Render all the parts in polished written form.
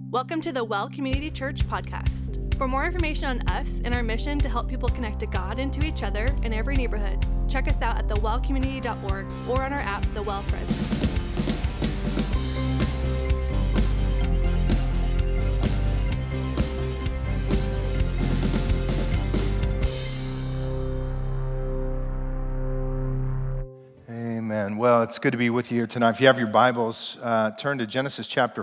Welcome to the Well Community Church podcast. For more information on us and our mission to help people connect to God and to each other in every neighborhood, check us out at thewellcommunity.org or on our app, The Well President. Amen. Well, it's good to be with you here tonight. If you have your Bibles, turn to Genesis chapter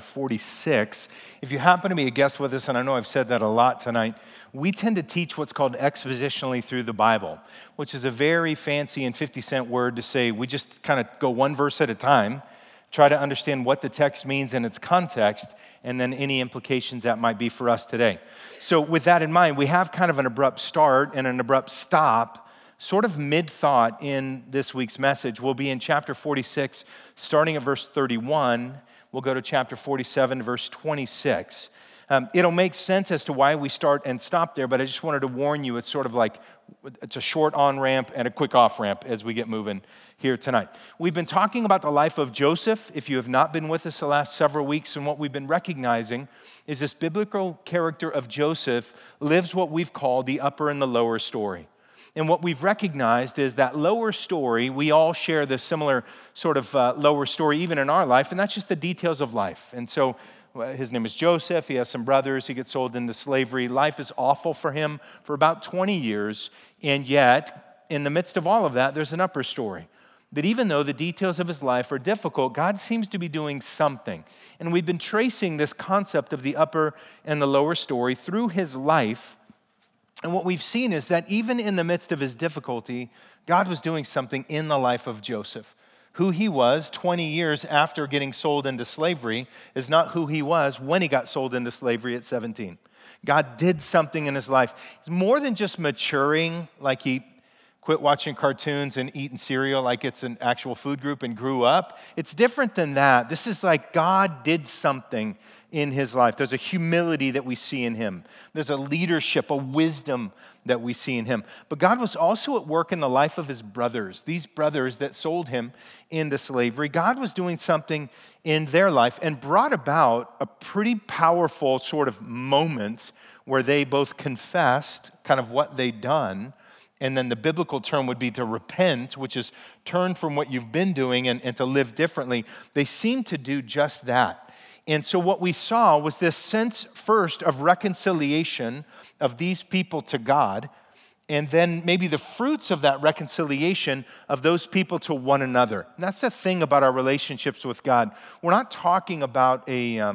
46. If you happen to be a guest with us, and I know I've said that a lot tonight, we tend to teach what's called expositionally through the Bible, which is a very fancy and 50-cent word to say we just kind of go one verse at a time, try to understand what the text means in its context, and then any implications that might be for us today. So with that in mind, we have kind of an abrupt start and an abrupt stop sort of mid-thought in this week's message. We'll be in chapter 46, starting at verse 31. We'll go to chapter 47, verse 26. It'll make sense as to why we start and stop there, but I just wanted to warn you, it's sort of like it's a short on-ramp and a quick off-ramp as we get moving here tonight. We've been talking about the life of Joseph, if you have not been with us the last several weeks, and what we've been recognizing is this biblical character of Joseph lives what we've called the upper and the lower story. And what we've recognized is that lower story, we all share this similar sort of lower story even in our life, and that's just the details of life. And so his name is Joseph, he has some brothers, he gets sold into slavery. Life is awful for him for about 20 years, and yet, in the midst of all of that, there's an upper story. That even though the details of his life are difficult, God seems to be doing something. And we've been tracing this concept of the upper and the lower story through his life. And what we've seen is that even in the midst of his difficulty, God was doing something in the life of Joseph. Who he was 20 years after getting sold into slavery is not who he was when he got sold into slavery at 17. God did something in his life. It's more than just maturing, like he quit watching cartoons and eating cereal like it's an actual food group and grew up. It's different than that. This is like God did something in his life. There's a humility that we see in him. There's a leadership, a wisdom that we see in him. But God was also at work in the life of his brothers, these brothers that sold him into slavery. God was doing something in their life and brought about a pretty powerful sort of moment where they both confessed kind of what they'd done. And then the biblical term would be to repent, which is turn from what you've been doing and to live differently. They seem to do just that. And so what we saw was this sense first of reconciliation of these people to God, and then maybe the fruits of that reconciliation of those people to one another. And that's the thing about our relationships with God. We're not talking about a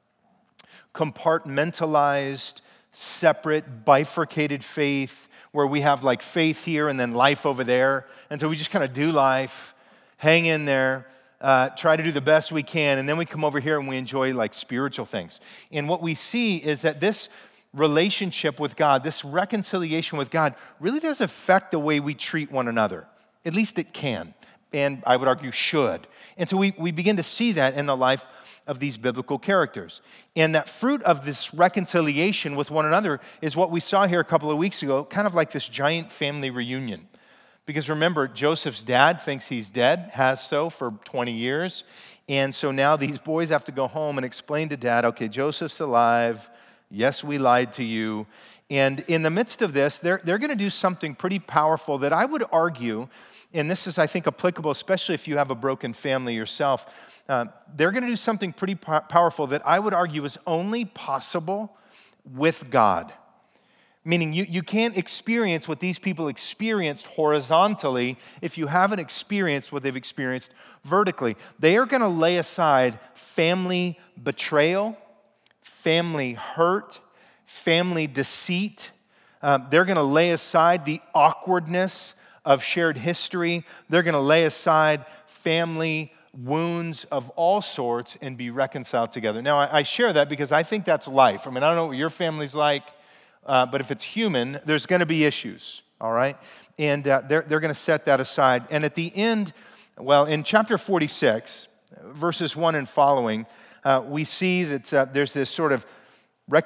compartmentalized, separate, bifurcated faith where we have like faith here and then life over there. And so we just kind of do life, hang in there, try to do the best we can, and then we come over here and we enjoy like spiritual things. And what we see is that this relationship with God, this reconciliation with God, really does affect the way we treat one another. At least it can, and I would argue should. And so we begin to see that in the life of these biblical characters. And that fruit of this reconciliation with one another is what we saw here a couple of weeks ago, kind of like this giant family reunion. Because remember, Joseph's dad thinks he's dead, has so for 20 years. And so now these boys have to go home and explain to dad, okay, Joseph's alive. Yes, we lied to you. And in the midst of this, they're going to do something pretty powerful that I would argue, and this is, I think, applicable, especially if you have a broken family yourself. They're going to do something pretty powerful that I would argue is only possible with God. Meaning you can't experience what these people experienced horizontally if you haven't experienced what they've experienced vertically. They are going to lay aside family betrayal, family hurt, family deceit. They're going to lay aside the awkwardness of shared history. They're going to lay aside family wounds of all sorts and be reconciled together. Now, I share that because I think that's life. I mean, I don't know what your family's like. But if it's human, there's going to be issues, all right? And they're going to set that aside. And at the end, well, in chapter 46, verses 1 and following, we see that there's this sort of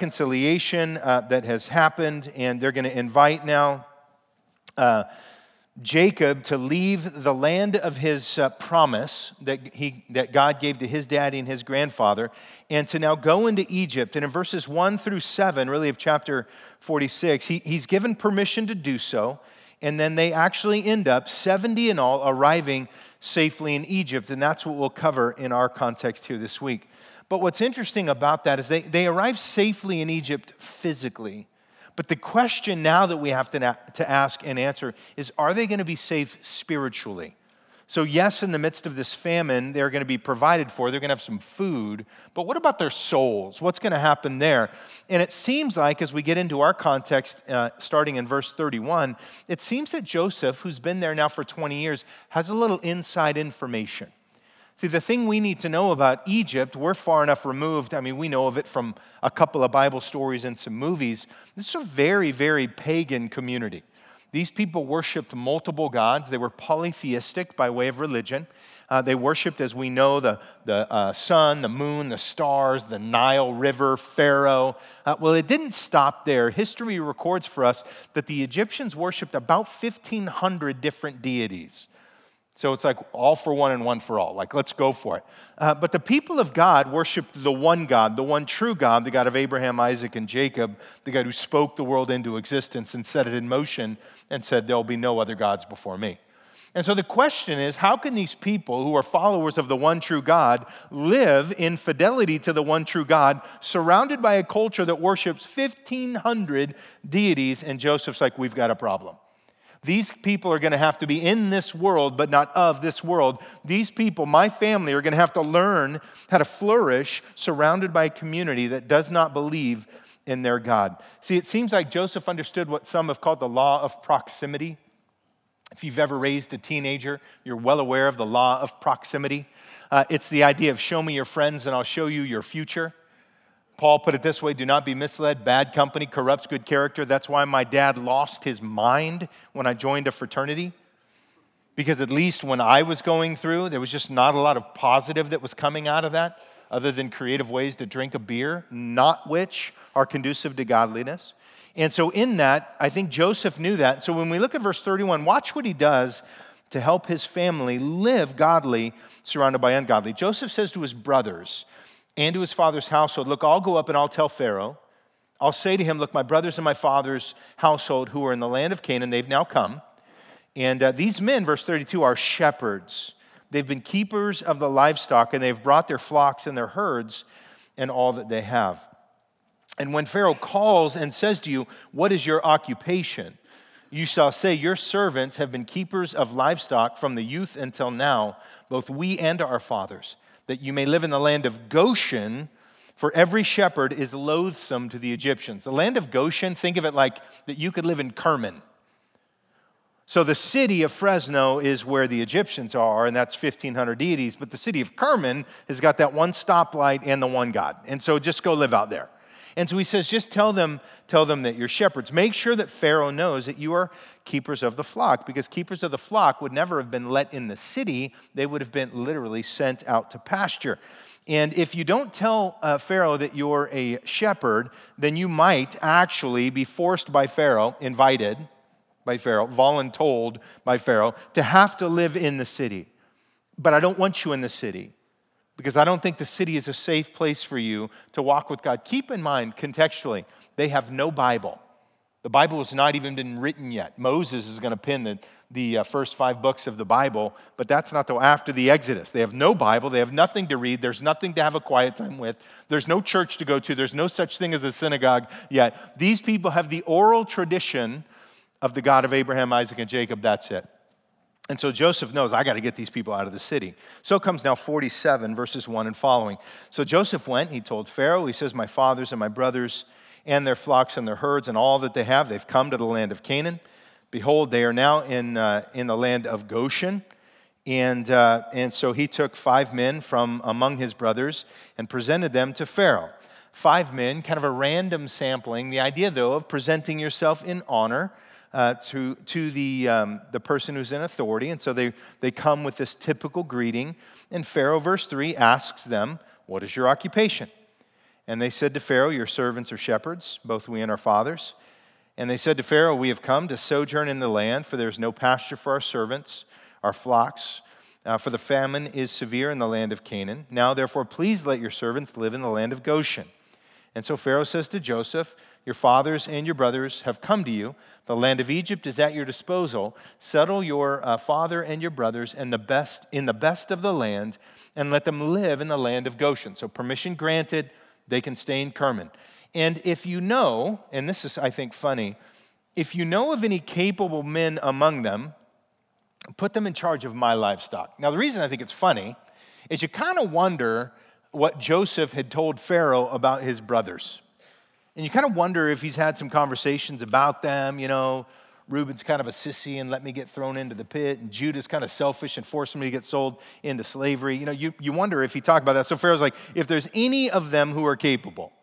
reconciliation that has happened, and they're going to invite now Jacob to leave the land of his promise that God gave to his daddy and his grandfather, and to now go into Egypt. And in verses 1 through 7, really of chapter 46, he's given permission to do so, and then they actually end up, 70 in all, arriving safely in Egypt, and that's what we'll cover in our context here this week. But what's interesting about that is they arrive safely in Egypt physically. But the question now that we have to ask and answer is, are they going to be safe spiritually? So yes, in the midst of this famine, they're going to be provided for. They're going to have some food. But what about their souls? What's going to happen there? And it seems like, as we get into our context, starting in verse 31, it seems that Joseph, who's been there now for 20 years, has a little inside information. See, the thing we need to know about Egypt, we're far enough removed. I mean, we know of it from a couple of Bible stories and some movies. This is a very, very pagan community. These people worshiped multiple gods. They were polytheistic by way of religion. They worshiped, as we know, the sun, the moon, the stars, the Nile River, Pharaoh. Well, it didn't stop there. History records for us that the Egyptians worshiped about 1,500 different deities. So it's like all for one and one for all. Like, let's go for it. But the people of God worshiped the one God, the one true God, the God of Abraham, Isaac, and Jacob, the God who spoke the world into existence and set it in motion and said, there will be no other gods before me. And so the question is, how can these people who are followers of the one true God live in fidelity to the one true God, surrounded by a culture that worships 1,500 deities? And Joseph's like, we've got a problem. These people are going to have to be in this world, but not of this world. These people, my family, are going to have to learn how to flourish surrounded by a community that does not believe in their God. See, it seems like Joseph understood what some have called the law of proximity. If you've ever raised a teenager, you're well aware of the law of proximity. It's the idea of show me your friends and I'll show you your future. Paul put it this way, do not be misled. Bad company corrupts good character. That's why my dad lost his mind when I joined a fraternity. Because at least when I was going through, there was just not a lot of positive that was coming out of that, other than creative ways to drink a beer, not which are conducive to godliness. And so in that, I think Joseph knew that. So when we look at verse 31, watch what he does to help his family live godly, surrounded by ungodly. Joseph says to his brothers and to his father's household, look, I'll go up and I'll tell Pharaoh. I'll say to him, look, my brothers and my father's household who are in the land of Canaan, they've now come. And these men, verse 32, are shepherds. They've been keepers of the livestock, and they've brought their flocks and their herds and all that they have. And when Pharaoh calls and says to you, what is your occupation? You shall say, your servants have been keepers of livestock from the youth until now, both we and our fathers, that you may live in the land of Goshen, for every shepherd is loathsome to the Egyptians. The land of Goshen, think of it like that you could live in Kerman. So the city of Fresno is where the Egyptians are, and that's 1,500 deities, but the city of Kerman has got that one stoplight and the one God. And so just go live out there. And so he says, just tell them that you're shepherds. Make sure that Pharaoh knows that you are keepers of the flock, because keepers of the flock would never have been let in the city. They would have been literally sent out to pasture. And if you don't tell Pharaoh that you're a shepherd, then you might actually be forced by Pharaoh, invited by Pharaoh, voluntold by Pharaoh, to have to live in the city. But I don't want you in the city, because I don't think the city is a safe place for you to walk with God. Keep in mind, contextually, they have no Bible. The Bible has not even been written yet. Moses is going to pen the first 5 books of the Bible, but that's not till after the Exodus. They have no Bible. They have nothing to read. There's nothing to have a quiet time with. There's no church to go to. There's no such thing as a synagogue yet. These people have the oral tradition of the God of Abraham, Isaac, and Jacob. That's it. And so Joseph knows, I got to get these people out of the city. So comes now 47, verses 1 and following. So Joseph went, he told Pharaoh, he says, my fathers and my brothers and their flocks and their herds and all that they have, they've come to the land of Canaan. Behold, they are now in the land of Goshen. And so he took 5 men from among his brothers and presented them to Pharaoh. 5 men, kind of a random sampling. The idea, though, of presenting yourself in honor to the person who's in authority. And so they come with this typical greeting. And Pharaoh, verse 3, asks them, what is your occupation? And they said to Pharaoh, your servants are shepherds, both we and our fathers. And they said to Pharaoh, we have come to sojourn in the land, for there is no pasture for our servants, our flocks, for the famine is severe in the land of Canaan. Now, therefore, please let your servants live in the land of Goshen. And so Pharaoh says to Joseph, your fathers and your brothers have come to you. The land of Egypt is at your disposal. Settle your father and your brothers in the best of the land, and let them live in the land of Goshen. So permission granted, they can stay in Kerman. And if you know, and this is, I think, funny, if you know of any capable men among them, put them in charge of my livestock. Now, the reason I think it's funny is you kind of wonder what Joseph had told Pharaoh about his brothers. And you kind of wonder if he's had some conversations about them, Reuben's kind of a sissy and let me get thrown into the pit, and Judah's kind of selfish and forced me to get sold into slavery. You wonder if he talked about that. So Pharaoh's like, if there's any of them who are capable,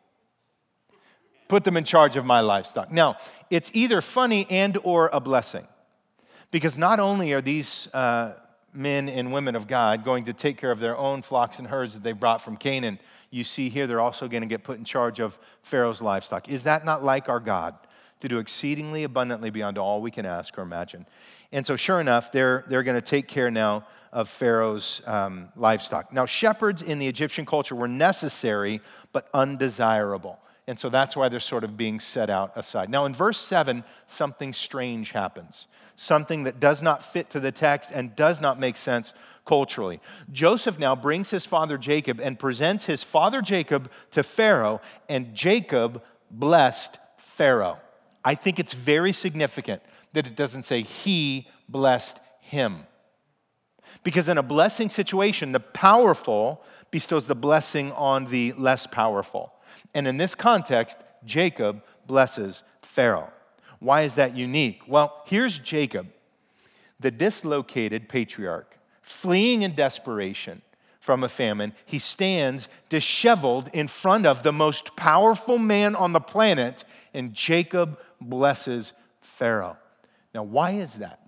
put them in charge of my livestock. Now, it's either funny and or a blessing, because not only are these men and women of God going to take care of their own flocks and herds that they brought from Canaan, you see here they're also going to get put in charge of Pharaoh's livestock. Is that not like our God, to do exceedingly abundantly beyond all we can ask or imagine? And so sure enough, they're going to take care now of Pharaoh's livestock. Now, shepherds in the Egyptian culture were necessary but undesirable. And so that's why they're sort of being set out aside. Now, in verse 7, something strange happens. Something that does not fit to the text and does not make sense culturally. Joseph now brings his father Jacob and presents his father Jacob to Pharaoh, and Jacob blessed Pharaoh. I think it's very significant that it doesn't say he blessed him. Because in a blessing situation, the powerful bestows the blessing on the less powerful. And in this context, Jacob blesses Pharaoh. Why is that unique? Well, here's Jacob, the dislocated patriarch, fleeing in desperation from a famine. He stands disheveled in front of the most powerful man on the planet, and Jacob blesses Pharaoh. Now, why is that?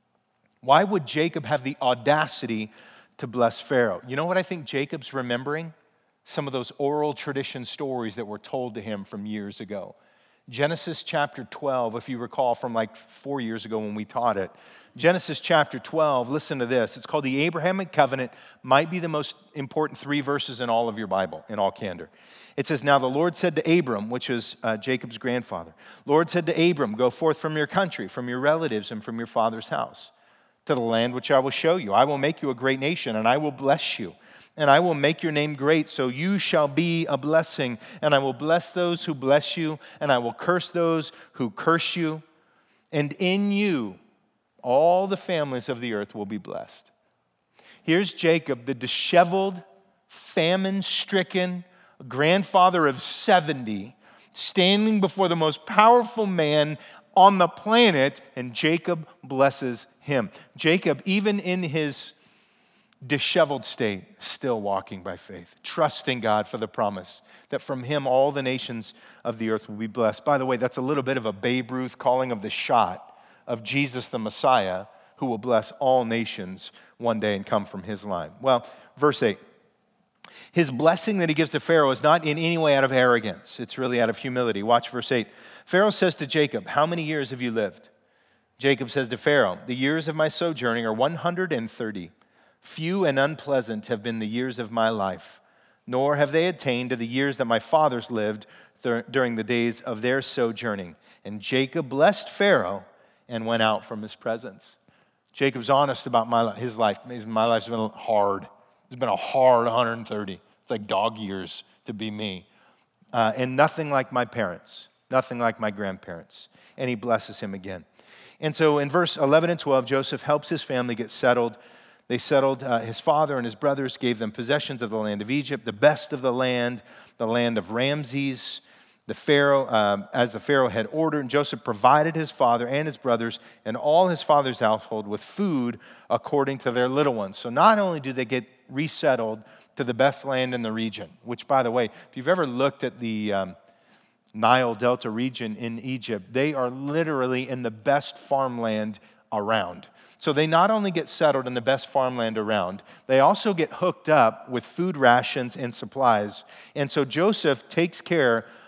Why would Jacob have the audacity to bless Pharaoh? You know what I think Jacob's remembering? Some of those oral tradition stories that were told to him from years ago. Genesis chapter 12, if you recall from like 4 years ago when we taught it. Genesis chapter 12, listen to this. It's called the Abrahamic Covenant. Might be the most important 3 verses in all of your Bible, in all candor. It says, now the Lord said to Abram, which is Jacob's grandfather, Lord said to Abram, go forth from your country, from your relatives, and from your father's house, to the land which I will show you. I will make you a great nation, and I will bless you. And I will make your name great, so you shall be a blessing. And I will bless those who bless you, and I will curse those who curse you. And in you, all the families of the earth will be blessed. Here's Jacob, the disheveled, famine-stricken grandfather of 70, standing before the most powerful man on the planet, and Jacob blesses him. Jacob, even in his disheveled state, still walking by faith, trusting God for the promise that from him all the nations of the earth will be blessed. By the way, that's a little bit of a Babe Ruth calling of the shot of Jesus the Messiah, who will bless all nations one day and come from his line. Well, verse 8. His blessing that he gives to Pharaoh is not in any way out of arrogance. It's really out of humility. Watch verse 8. Pharaoh says to Jacob, how many years have you lived? Jacob says to Pharaoh, the years of my sojourning are 130. Few and unpleasant have been the years of my life, nor have they attained to the years that my fathers lived during the days of their sojourning. And Jacob blessed Pharaoh and went out from his presence. Jacob's honest about his life. My life's been hard. It's been a hard 130. It's like dog years to be me. And nothing like my parents, nothing like my grandparents. And he blesses him again. And so in verse 11 and 12, Joseph helps his family get settled. They settled, his father and his brothers gave them possessions of the land of Egypt, the best of the land of Ramses, as the Pharaoh had ordered. And Joseph provided his father and his brothers and all his father's household with food according to their little ones. So not only do they get resettled to the best land in the region, which, by the way, if you've ever looked at the Nile Delta region in Egypt, they are literally in the best farmland around. So they not only get settled in the best farmland around, they also get hooked up with food rations and supplies. And so Joseph takes care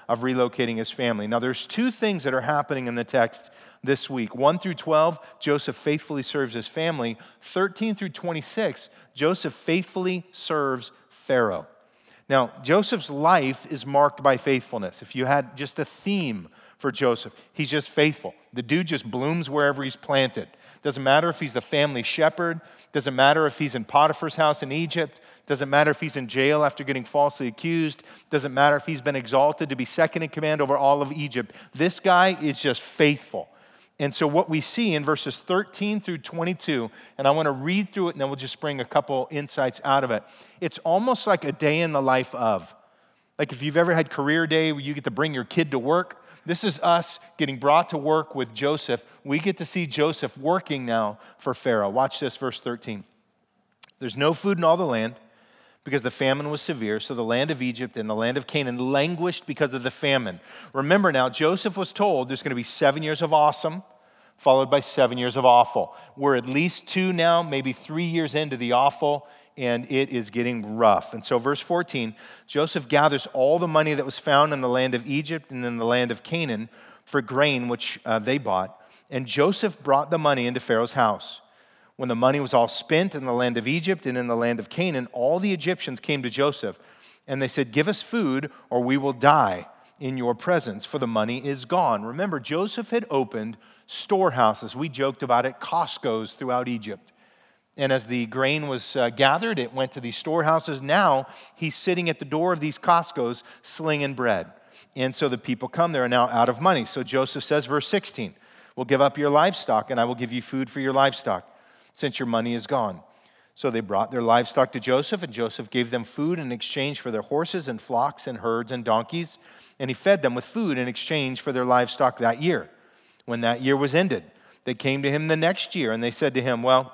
of relocating his family. Now, there's two things that are happening in the text this week. 1 through 12, Joseph faithfully serves his family. 13 through 26, Joseph faithfully serves Pharaoh. Now, Joseph's life is marked by faithfulness. If you had just a theme for Joseph, he's just faithful. The dude just blooms wherever he's planted. Doesn't matter if he's the family shepherd. Doesn't matter if he's in Potiphar's house in Egypt. Doesn't matter if he's in jail after getting falsely accused. Doesn't matter if he's been exalted to be second in command over all of Egypt. This guy is just faithful. And so what we see in verses 13 through 22, and I want to read through it and then we'll just bring a couple insights out of it. It's almost like a day in the life of. Like if you've ever had career day where you get to bring your kid to work, this is us getting brought to work with Joseph. We get to see Joseph working now for Pharaoh. Watch this, verse 13. There's no food in all the land because the famine was severe, so the land of Egypt and the land of Canaan languished because of the famine. Remember now, Joseph was told there's going to be 7 years of awesome, followed by 7 years of awful. We're at least 2 now, maybe 3 years into the awful, and it is getting rough. And so verse 14, Joseph gathers all the money that was found in the land of Egypt and in the land of Canaan for grain, which they bought. And Joseph brought the money into Pharaoh's house. When the money was all spent in the land of Egypt and in the land of Canaan, all the Egyptians came to Joseph, and they said, "Give us food, or we will die in your presence, for the money is gone." Remember, Joseph had opened storehouses. We joked about it, Costco's throughout Egypt. And as the grain was gathered, it went to these storehouses. Now he's sitting at the door of these Costco's slinging bread. And so the people come, they're now out of money. So Joseph says, verse 16, "We'll give up your livestock, and I will give you food for your livestock, since your money is gone." So they brought their livestock to Joseph, and Joseph gave them food in exchange for their horses and flocks and herds and donkeys. And he fed them with food in exchange for their livestock that year. When that year was ended, they came to him the next year, and they said to him, "Well,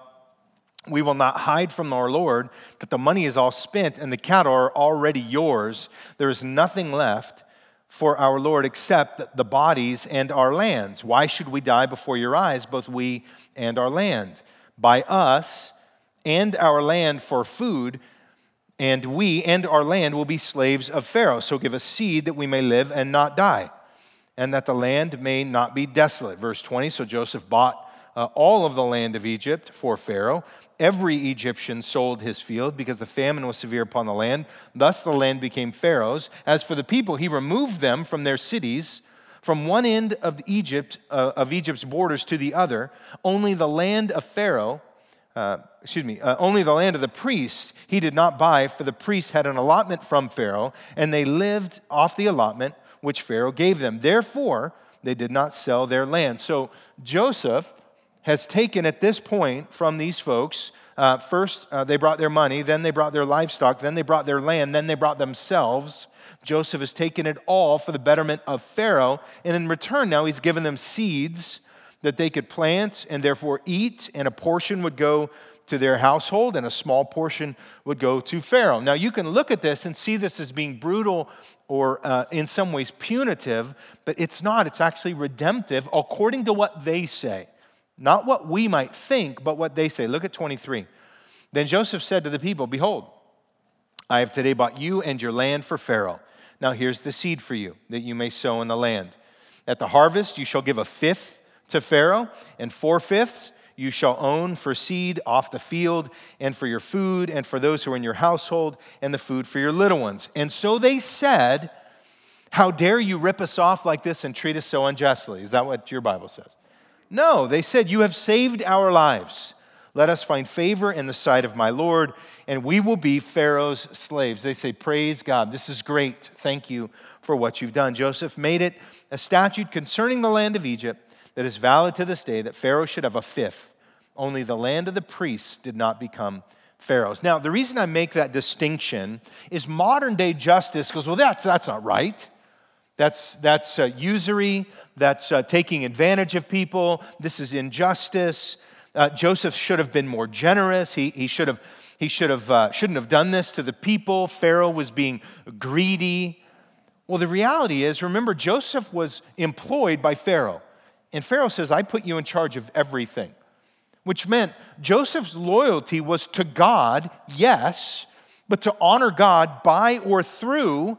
we will not hide from our Lord that the money is all spent and the cattle are already yours. There is nothing left for our Lord except the bodies and our lands. Why should we die before your eyes, both we and our land? Buy us and our land for food, and we and our land will be slaves of Pharaoh. So give us seed that we may live and not die, and that the land may not be desolate." Verse 20, so Joseph bought all of the land of Egypt for Pharaoh. Every Egyptian sold his field because the famine was severe upon the land. Thus the land became Pharaoh's. As for the people, he removed them from their cities, from one end of Egypt's borders to the other. Only the land of Pharaoh, only the land of the priests he did not buy, for the priests had an allotment from Pharaoh, and they lived off the allotment which Pharaoh gave them. Therefore, they did not sell their land. So Joseph has taken at this point from these folks, first they brought their money, then they brought their livestock, then they brought their land, then they brought themselves. Joseph has taken it all for the betterment of Pharaoh, and in return now he's given them seeds that they could plant and therefore eat, and a portion would go to their household and a small portion would go to Pharaoh. Now you can look at this and see this as being brutal or in some ways punitive, but it's not. It's actually redemptive according to what they say. Not what we might think, but what they say. Look at 23. Then Joseph said to the people, "Behold, I have today bought you and your land for Pharaoh. Now here's the seed for you, that you may sow in the land. At the harvest you shall give 1/5 to Pharaoh, and 4/5 you shall own for seed off the field, and for your food, and for those who are in your household, and the food for your little ones." And so they said, "How dare you rip us off like this and treat us so unjustly?" Is that what your Bible says? No, they said, "You have saved our lives. Let us find favor in the sight of my Lord, and we will be Pharaoh's slaves." They say, "Praise God. This is great. Thank you for what you've done." Joseph made it a statute concerning the land of Egypt that is valid to this day, that Pharaoh should have 1/5. Only the land of the priests did not become Pharaoh's. Now, the reason I make that distinction is modern day justice goes, "Well, that's not right. That's usury. That's taking advantage of people. This is injustice. Joseph should have been more generous. He shouldn't have done this to the people. Pharaoh was being greedy." Well, the reality is, remember, Joseph was employed by Pharaoh. And Pharaoh says, "I put you in charge of everything," which meant Joseph's loyalty was to God, yes, but to honor God by or through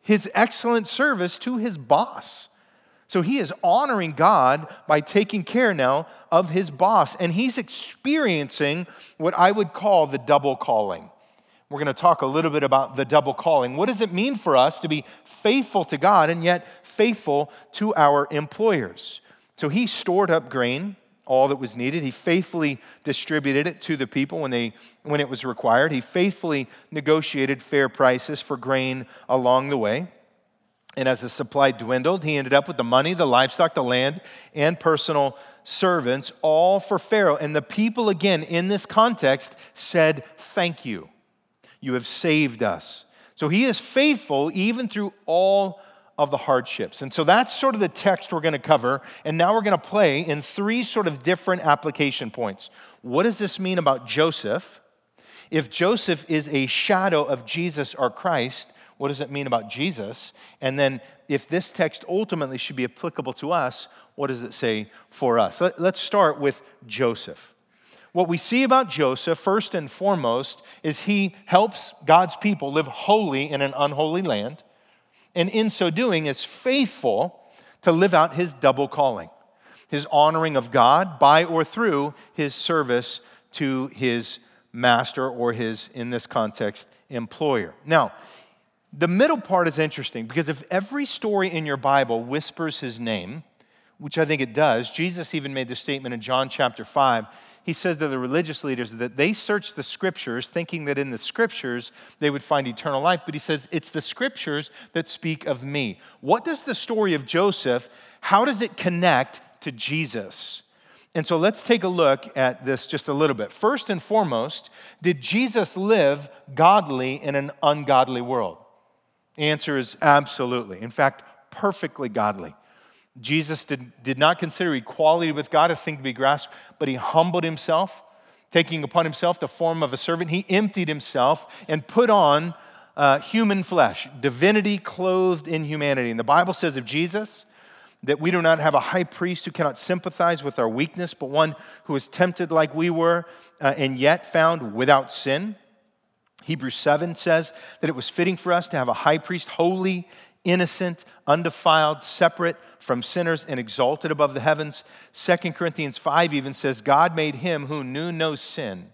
his excellent service to his boss. So he is honoring God by taking care now of his boss, and he's experiencing what I would call the double calling. We're going to talk a little bit about the double calling. What does it mean for us to be faithful to God and yet faithful to our employers? So he stored up grain, all that was needed. He faithfully distributed it to the people when it was required. He faithfully negotiated fair prices for grain along the way. And as the supply dwindled, he ended up with the money, the livestock, the land, and personal servants, all for Pharaoh. And the people, again, in this context, said, "Thank you. You have saved us." So he is faithful even through all of the hardships. And so that's sort of the text we're going to cover. And now we're going to play in three sort of different application points. What does this mean about Joseph? If Joseph is a shadow of Jesus or Christ, what does it mean about Jesus? And then if this text ultimately should be applicable to us, what does it say for us? Let's start with Joseph. What we see about Joseph, first and foremost, is he helps God's people live holy in an unholy land, and in so doing is faithful to live out his double calling, his honoring of God by or through his service to his master or his, in this context, employer. Now, the middle part is interesting because if every story in your Bible whispers his name, which I think it does, Jesus even made the statement in John chapter 5. He says to the religious leaders that they searched the scriptures thinking that in the scriptures they would find eternal life, but he says it's the scriptures that speak of me. What does the story of Joseph, how does it connect to Jesus? And so let's take a look at this just a little bit. First and foremost, did Jesus live godly in an ungodly world? The answer is absolutely. In fact, perfectly godly. Jesus did not consider equality with God a thing to be grasped, but he humbled himself, taking upon himself the form of a servant. He emptied himself and put on human flesh, divinity clothed in humanity. And the Bible says of Jesus that we do not have a high priest who cannot sympathize with our weakness, but one who is tempted like we were and yet found without sin. Hebrews 7 says that it was fitting for us to have a high priest, holy, innocent, undefiled, separate from sinners, and exalted above the heavens. 2 Corinthians 5 even says, God made him who knew no sin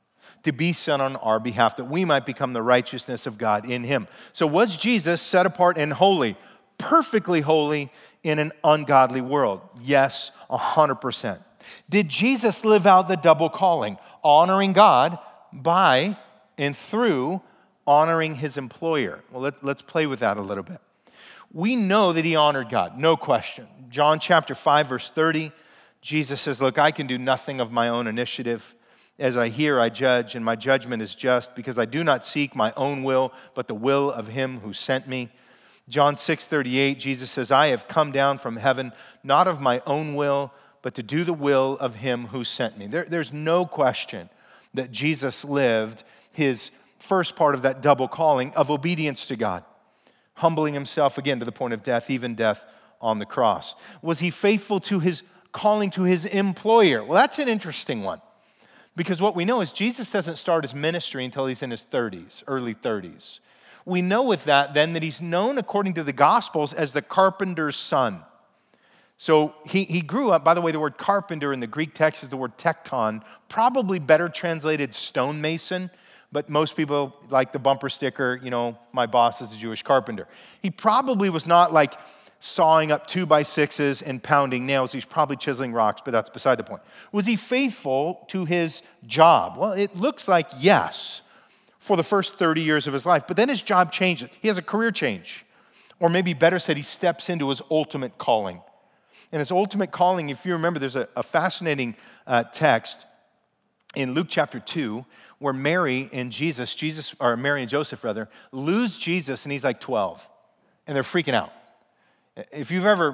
to be sin on our behalf, that we might become the righteousness of God in him. So was Jesus set apart and holy, perfectly holy in an ungodly world? Yes, 100%. Did Jesus live out the double calling, honoring God by and through honoring his employer? Well, let's play with that a little bit. We know that he honored God, no question. John chapter 5, verse 30, Jesus says, look, I can do nothing of my own initiative. As I hear, I judge, and my judgment is just, because I do not seek my own will, but the will of him who sent me. John 6:38, Jesus says, I have come down from heaven, not of my own will, but to do the will of him who sent me. There's no question that Jesus lived his first part of that double calling of obedience to God, humbling himself again to the point of death, even death on the cross. Was he faithful to his calling to his employer? Well, that's an interesting one, because what we know is Jesus doesn't start his ministry until he's in his 30s, early 30s. We know with that then that he's known according to the Gospels as the carpenter's son. So he grew up, by the way, the word carpenter in the Greek text is the word tekton, probably better translated stonemason. But most people like the bumper sticker, my boss is a Jewish carpenter. He probably was not like sawing up 2x6s and pounding nails. He's probably chiseling rocks, but that's beside the point. Was he faithful to his job? Well, it looks like yes, for the first 30 years of his life. But then his job changes. He has a career change. Or maybe better said, he steps into his ultimate calling. And his ultimate calling, if you remember, there's a fascinating text in Luke chapter 2, where Mary and Joseph lose Jesus, and he's like 12, and they're freaking out. If you've ever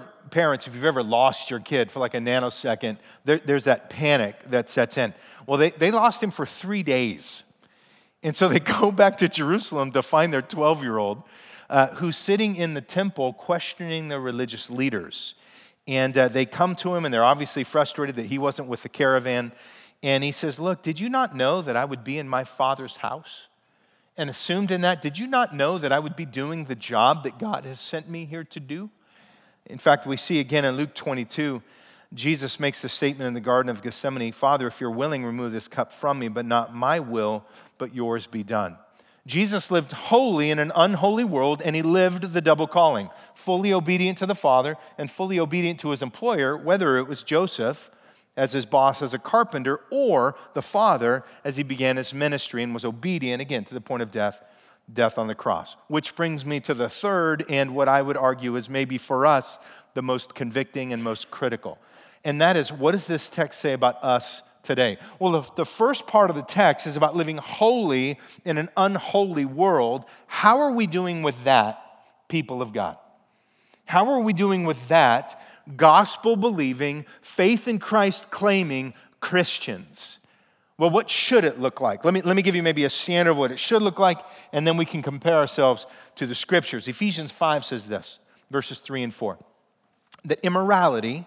lost your kid for like a nanosecond, there's that panic that sets in. Well, they lost him for 3 days. And so they go back to Jerusalem to find their 12-year-old who's sitting in the temple questioning the religious leaders. And they come to him, and they're obviously frustrated that he wasn't with the caravan. And he says, look, did you not know that I would be in my Father's house? and assumed in that, did you not know that I would be doing the job that God has sent me here to do? In fact, we see again in Luke 22, Jesus makes the statement in the Garden of Gethsemane, Father, if you're willing, remove this cup from me, but not my will, but yours be done. Jesus lived holy in an unholy world, and he lived the double calling, fully obedient to the Father and fully obedient to his employer, whether it was Joseph as his boss as a carpenter, or the Father as he began his ministry and was obedient, again, to the point of death on the cross. Which brings me to the third, and what I would argue is maybe for us, the most convicting and most critical. And that is, what does this text say about us today? Well, the first part of the text is about living holy in an unholy world. How are we doing with that, people of God? How are we doing with that, gospel-believing, faith in Christ claiming Christians? Well, what should it look like? Let me give you maybe a standard of what it should look like, and then we can compare ourselves to the Scriptures. Ephesians 5 says this, verses 3 and 4, that immorality,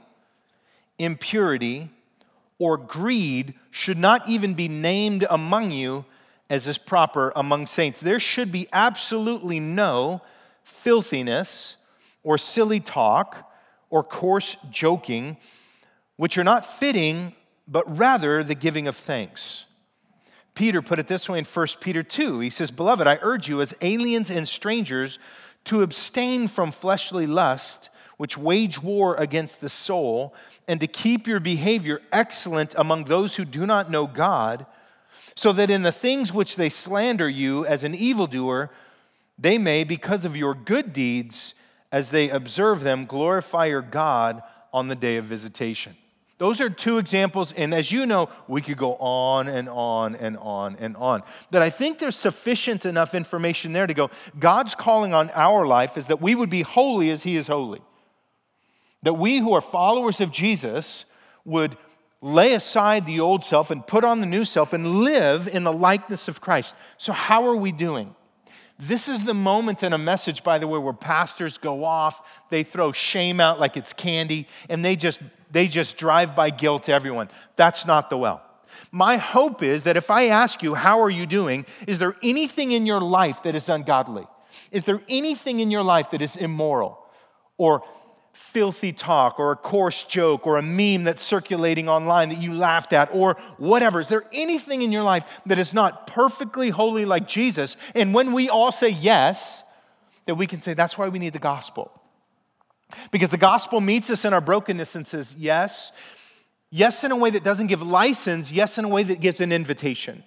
impurity, or greed should not even be named among you as is proper among saints. There should be absolutely no filthiness or silly talk or coarse joking, which are not fitting, but rather the giving of thanks. Peter put it this way in 1 Peter 2. He says, Beloved, I urge you as aliens and strangers to abstain from fleshly lust, which wage war against the soul, and to keep your behavior excellent among those who do not know God, so that in the things which they slander you as an evildoer, they may, because of your good deeds, as they observe them, glorify your God on the day of visitation. Those are two examples, and as you know, we could go on and on and on and on. But I think there's sufficient enough information there to go, God's calling on our life is that we would be holy as he is holy. That we who are followers of Jesus would lay aside the old self and put on the new self and live in the likeness of Christ. So how are we doing? This is the moment in a message, by the way, where pastors go off, they throw shame out like it's candy, and they just drive by guilt to everyone. That's not the well. My hope is that if I ask you, how are you doing? Is there anything in your life that is ungodly? Is there anything in your life that is immoral or filthy talk or a coarse joke or a meme that's circulating online that you laughed at or whatever? Is there anything in your life that is not perfectly holy like Jesus? And when we all say yes, that we can say that's why we need the gospel. Because the gospel meets us in our brokenness and says yes. Yes in a way that doesn't give license, yes in a way that gives an invitation.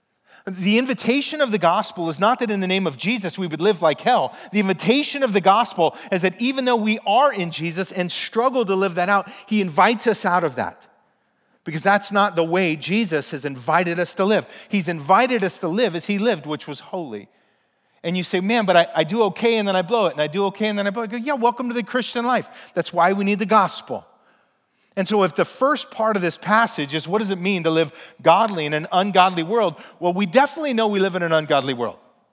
The invitation of the gospel is not that in the name of Jesus we would live like hell. The invitation of the gospel is that even though we are in Jesus and struggle to live that out, he invites us out of that. Because that's not the way Jesus has invited us to live. He's invited us to live as he lived, which was holy. And you say, man, but I do okay and then I blow it, and I do okay and then I blow it. I go, yeah, welcome to the Christian life. That's why we need the gospel. And so if the first part of this passage is what does it mean to live godly in an ungodly world? Well, we definitely know we live in an ungodly world.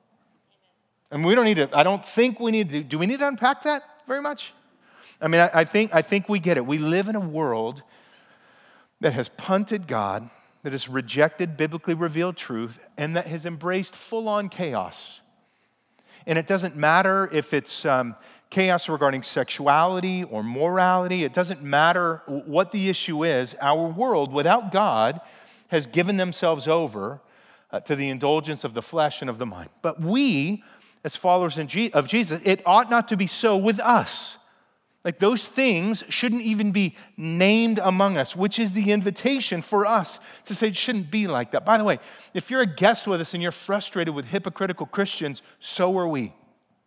And we don't need to, I don't think we need to, do we need to unpack that very much? I mean, I think we get it. We live in a world that has punted God, that has rejected biblically revealed truth, and that has embraced full-on chaos. And it doesn't matter if it's chaos regarding sexuality or morality. It doesn't matter what the issue is. Our world, without God, has given themselves over to the indulgence of the flesh and of the mind. But we, as followers of Jesus, it ought not to be so with us. Like those things shouldn't even be named among us, which is the invitation for us to say it shouldn't be like that. By the way, if you're a guest with us and you're frustrated with hypocritical Christians, so are we.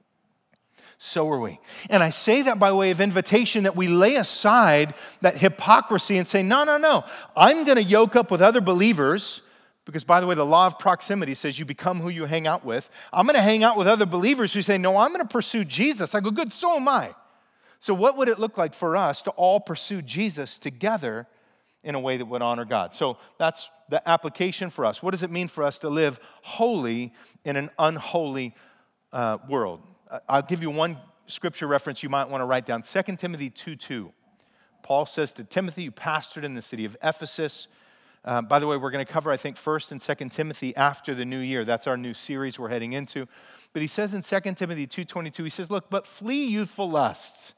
So are we. And I say that by way of invitation that we lay aside that hypocrisy and say, no. I'm going to yoke up with other believers because, by the way, the law of proximity says you become who you hang out with. I'm going to hang out with other believers who say, no, I'm going to pursue Jesus. I go, good, so am I. So what would it look like for us to all pursue Jesus together in a way that would honor God? So that's the application for us. What does it mean for us to live holy in an unholy world? I'll give you one scripture reference you might want to write down. 2 Timothy 2:2. Paul says to Timothy, who pastored in the city of Ephesus, By the way, we're going to cover, I think, 1st and 2nd Timothy after the new year. That's our new series we're heading into. But he says in 2 Timothy 2:22, he says, look, but flee youthful lusts,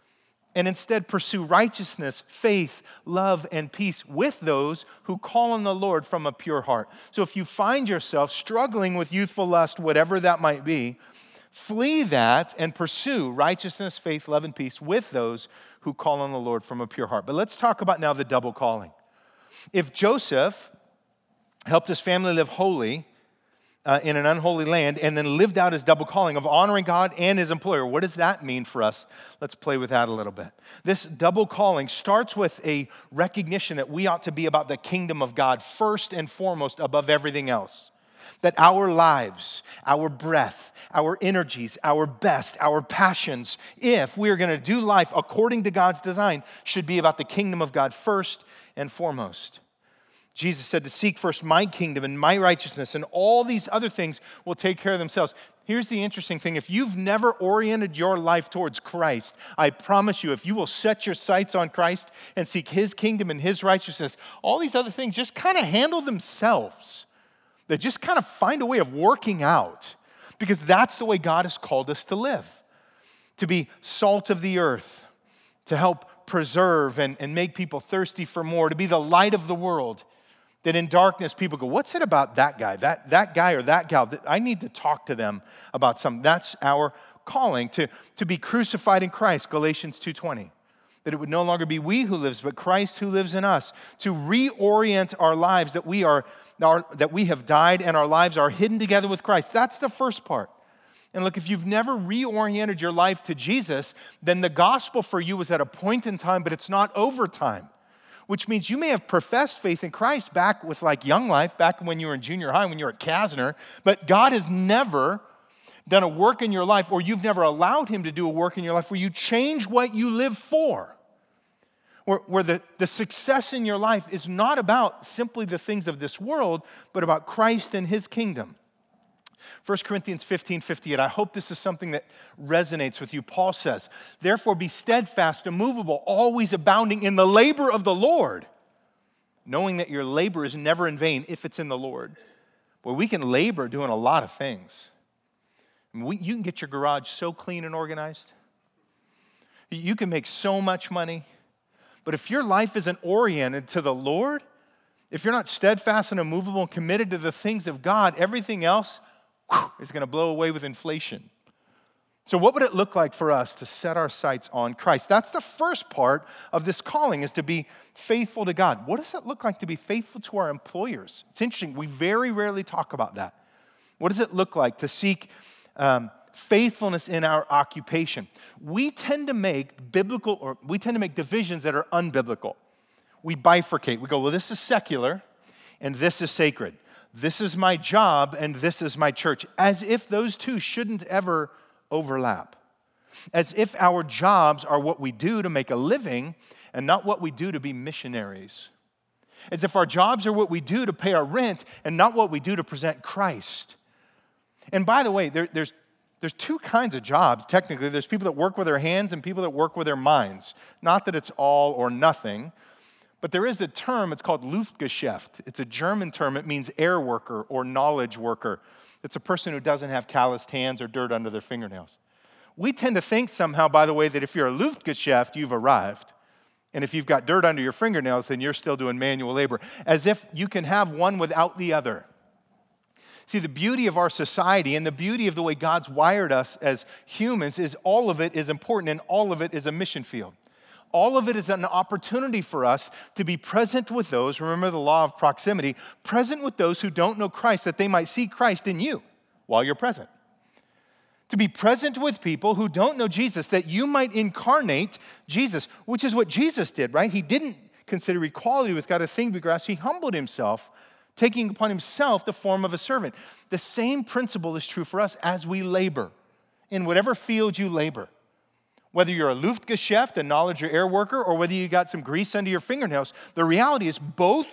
and instead pursue righteousness, faith, love, and peace with those who call on the Lord from a pure heart. So if you find yourself struggling with youthful lust, whatever that might be, flee that and pursue righteousness, faith, love, and peace with those who call on the Lord from a pure heart. But let's talk about now the double calling. If Joseph helped his family live holy in an unholy land and then lived out his double calling of honoring God and his employer, what does that mean for us? Let's play with that a little bit. This double calling starts with a recognition that we ought to be about the kingdom of God first and foremost above everything else. That our lives, our breath, our energies, our best, our passions, if we are going to do life according to God's design, should be about the kingdom of God first and foremost. Jesus said to seek first my kingdom and my righteousness, and all these other things will take care of themselves. Here's the interesting thing. If you've never oriented your life towards Christ, I promise you, if you will set your sights on Christ and seek His kingdom and His righteousness, all these other things just kind of handle themselves. They just kind of find a way of working out, because that's the way God has called us to live, to be salt of the earth, to help preserve and make people thirsty for more, to be the light of the world, that in darkness people go, what's it about that guy, that guy or that gal? I need to talk to them about something. That's our calling, to be crucified in Christ, Galatians 2:20. That it would no longer be we who lives, but Christ who lives in us, to reorient our lives, that we have died and our lives are hidden together with Christ. That's the first part. And look, if you've never reoriented your life to Jesus, then the gospel for you is at a point in time, but it's not over time. Which means you may have professed faith in Christ back with like young life, back when you were in junior high, when you were at Kasner, but God has never done a work in your life, or you've never allowed Him to do a work in your life where you change what you live for. Where the success in your life is not about simply the things of this world, but about Christ and His kingdom. 1 Corinthians 15:58. I hope this is something that resonates with you. Paul says, therefore be steadfast, immovable, always abounding in the labor of the Lord, knowing that your labor is never in vain if it's in the Lord. Boy, we can labor doing a lot of things. You can get your garage so clean and organized. You can make so much money. But if your life isn't oriented to the Lord, if you're not steadfast and immovable and committed to the things of God, everything else is going to blow away with inflation. So what would it look like for us to set our sights on Christ? That's the first part of this calling, is to be faithful to God. What does it look like to be faithful to our employers? It's interesting. We very rarely talk about that. What does it look like to seek faithfulness in our occupation? We tend to make divisions that are unbiblical. We bifurcate. We go, well, this is secular and this is sacred. This is my job and this is my church, as if those two shouldn't ever overlap. As if our jobs are what we do to make a living and not what we do to be missionaries. As if our jobs are what we do to pay our rent and not what we do to present Christ. And by the way, there's two kinds of jobs, technically. There's people that work with their hands and people that work with their minds. Not that it's all or nothing, but there is a term, it's called Luftgeschäft. It's a German term. It means air worker or knowledge worker. It's a person who doesn't have calloused hands or dirt under their fingernails. We tend to think somehow, by the way, that if you're a Luftgeschäft, you've arrived. And if you've got dirt under your fingernails, then you're still doing manual labor. As if you can have one without the other. See, the beauty of our society and the beauty of the way God's wired us as humans is all of it is important and all of it is a mission field. All of it is an opportunity for us to be present with those, remember the law of proximity, present with those who don't know Christ, that they might see Christ in you while you're present. To be present with people who don't know Jesus, that you might incarnate Jesus, which is what Jesus did, right? He didn't consider equality with God a thing to be grasped. He humbled himself, taking upon himself the form of a servant. The same principle is true for us as we labor, in whatever field you labor. Whether you're a Luftgeschäft, a knowledge or air worker, or whether you got some grease under your fingernails, the reality is both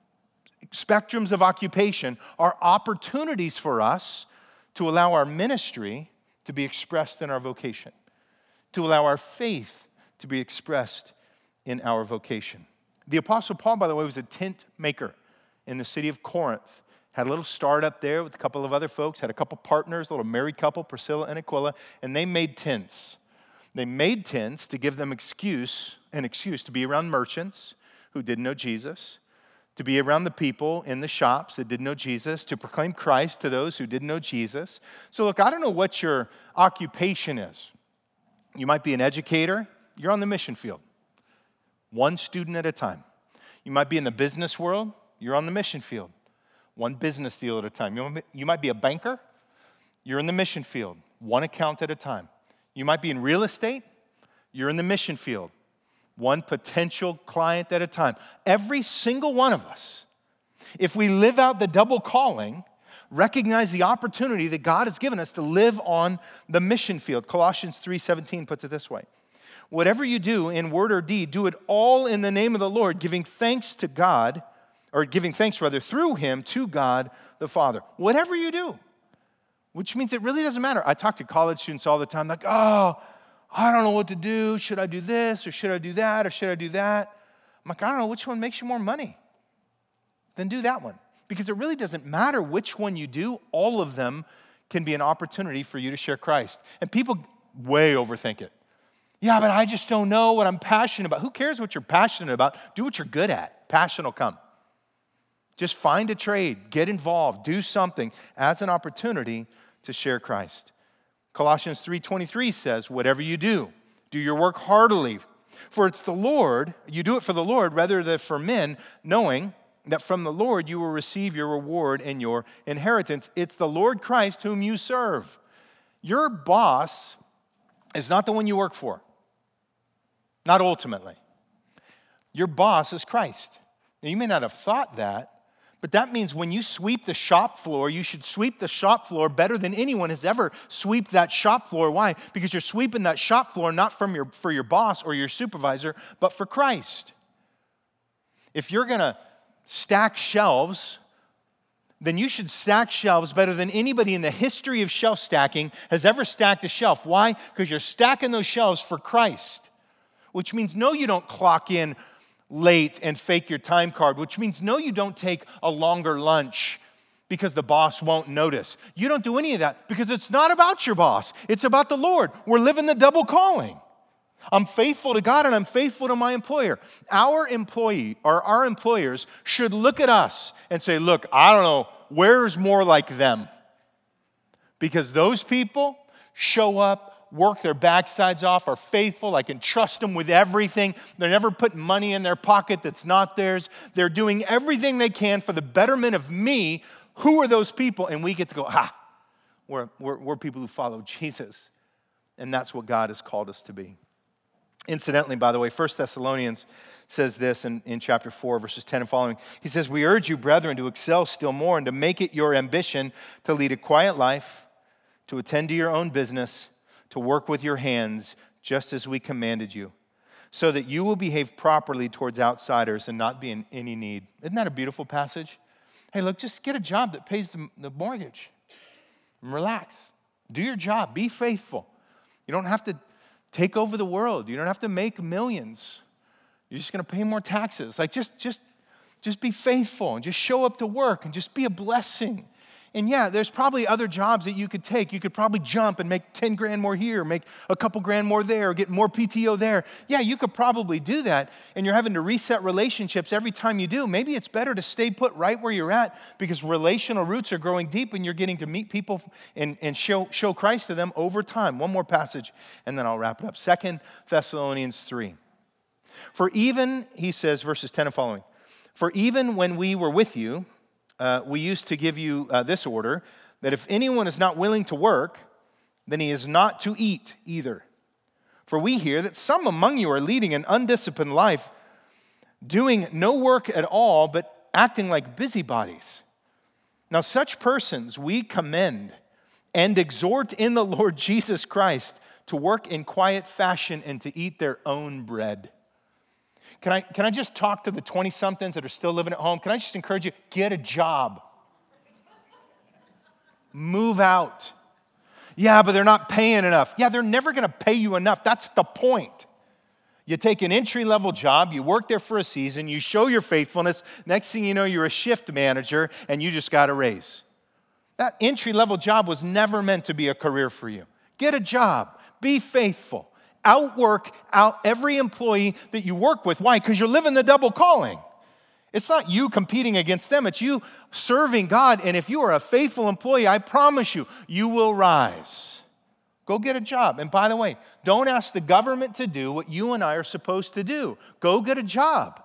spectrums of occupation are opportunities for us to allow our ministry to be expressed in our vocation, to allow our faith to be expressed in our vocation. The Apostle Paul, by the way, was a tent maker in the city of Corinth. Had a little startup there with a couple of other folks, had a couple partners, a little married couple, Priscilla and Aquila, and they made tents. They made tents to give them an excuse to be around merchants who didn't know Jesus, to be around the people in the shops that didn't know Jesus, to proclaim Christ to those who didn't know Jesus. So look, I don't know what your occupation is. You might be an educator. You're on the mission field, one student at a time. You might be in the business world. You're on the mission field, one business deal at a time. You might be a banker. You're in the mission field, one account at a time. You might be in real estate. You're in the mission field, one potential client at a time. Every single one of us, if we live out the double calling, recognize the opportunity that God has given us to live on the mission field. Colossians 3:17 puts it this way. Whatever you do in word or deed, do it all in the name of the Lord, giving thanks through him to God the Father. Whatever you do, which means it really doesn't matter. I talk to college students all the time, like, oh, I don't know what to do. Should I do this, or should I do that, or should I do that? I'm like, I don't know, which one makes you more money? Then do that one. Because it really doesn't matter which one you do. All of them can be an opportunity for you to share Christ. And people way overthink it. Yeah, but I just don't know what I'm passionate about. Who cares what you're passionate about? Do what you're good at. Passion will come. Just find a trade, get involved, do something as an opportunity to share Christ. Colossians 3:23 says, whatever you do your work heartily. For it's the Lord, you do it for the Lord rather than for men, knowing that from the Lord you will receive your reward and your inheritance. It's the Lord Christ whom you serve. Your boss is not the one you work for. Not ultimately. Your boss is Christ. Now, you may not have thought that, but that means when you sweep the shop floor, you should sweep the shop floor better than anyone has ever swept that shop floor. Why? Because you're sweeping that shop floor not for your boss or your supervisor, but for Christ. If you're going to stack shelves, then you should stack shelves better than anybody in the history of shelf stacking has ever stacked a shelf. Why? Because you're stacking those shelves for Christ, which means no, you don't clock in late and fake your time card, which means no, you don't take a longer lunch because the boss won't notice. You don't do any of that because it's not about your boss. It's about the Lord. We're living the double calling. I'm faithful to God and I'm faithful to my employer. Our employers should look at us and say, look, I don't know, where's more like them? Because those people show up, work their backsides off, are faithful. I can trust them with everything. They're never putting money in their pocket that's not theirs. They're doing everything they can for the betterment of me. Who are those people? And we get to go, we're people who follow Jesus. And that's what God has called us to be. Incidentally, by the way, 1 Thessalonians says this in chapter 4, verses 10 and following. He says, we urge you, brethren, to excel still more and to make it your ambition to lead a quiet life, to attend to your own business, to work with your hands, just as we commanded you, so that you will behave properly towards outsiders and not be in any need. Isn't that a beautiful passage? Hey, look, just get a job that pays the mortgage. And relax. Do your job. Be faithful. You don't have to take over the world. You don't have to make millions. You're just going to pay more taxes. Like, just be faithful and just show up to work and just be a blessing. And yeah, there's probably other jobs that you could take. You could probably jump and make 10 grand more here, make a couple grand more there, get more PTO there. Yeah, you could probably do that, and you're having to reset relationships every time you do. Maybe it's better to stay put right where you're at because relational roots are growing deep and you're getting to meet people and show Christ to them over time. One more passage, and then I'll wrap it up. 2 Thessalonians 3. For even, he says, verses 10 and following, for even when we were with you, we used to give you this order, that if anyone is not willing to work, then he is not to eat either. For we hear that some among you are leading an undisciplined life, doing no work at all, but acting like busybodies. Now such persons we commend and exhort in the Lord Jesus Christ to work in quiet fashion and to eat their own bread. Can I just talk to the 20-somethings that are still living at home? Can I just encourage you, get a job. Move out. Yeah, but they're not paying enough. Yeah, they're never going to pay you enough. That's the point. You take an entry-level job, you work there for a season, you show your faithfulness, next thing you know, you're a shift manager, and you just got a raise. That entry-level job was never meant to be a career for you. Get a job. Be faithful. Outwork every employee that you work with. Why? Because you're living the double calling. It's not you competing against them. It's you serving God. And if you are a faithful employee, I promise you, you will rise. Go get a job. And by the way, don't ask the government to do what you and I are supposed to do. Go get a job.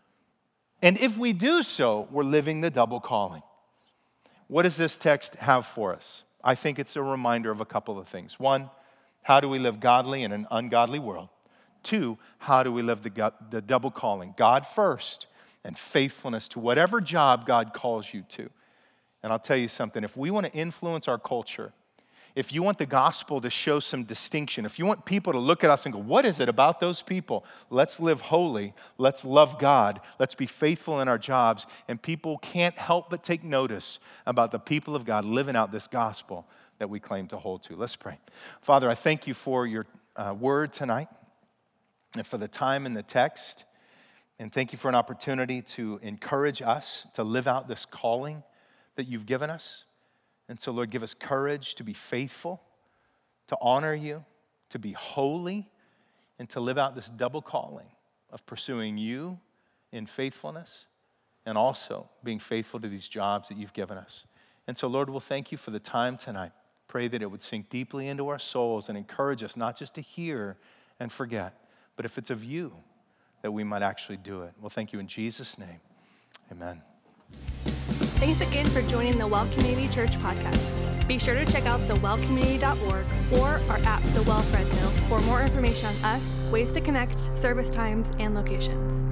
And if we do so, we're living the double calling. What does this text have for us? I think it's a reminder of a couple of things. One, how do we live godly in an ungodly world? Two, how do we live the double calling? God first and faithfulness to whatever job God calls you to. And I'll tell you something, if we want to influence our culture, if you want the gospel to show some distinction, if you want people to look at us and go, what is it about those people? Let's live holy. Let's love God. Let's be faithful in our jobs. And people can't help but take notice about the people of God living out this gospel that we claim to hold to. Let's pray. Father, I thank you for your word tonight and for the time in the text. And thank you for an opportunity to encourage us to live out this calling that you've given us. And so, Lord, give us courage to be faithful, to honor you, to be holy, and to live out this double calling of pursuing you in faithfulness and also being faithful to these jobs that you've given us. And so, Lord, we'll thank you for the time tonight. Pray that it would sink deeply into our souls and encourage us not just to hear and forget, but if it's of you, that we might actually do it. Well, thank you in Jesus' name. Amen. Thanks again for joining the Well Community Church podcast. Be sure to check out thewellcommunity.org or our app, The Well Fresno, for more information on us, ways to connect, service times, and locations.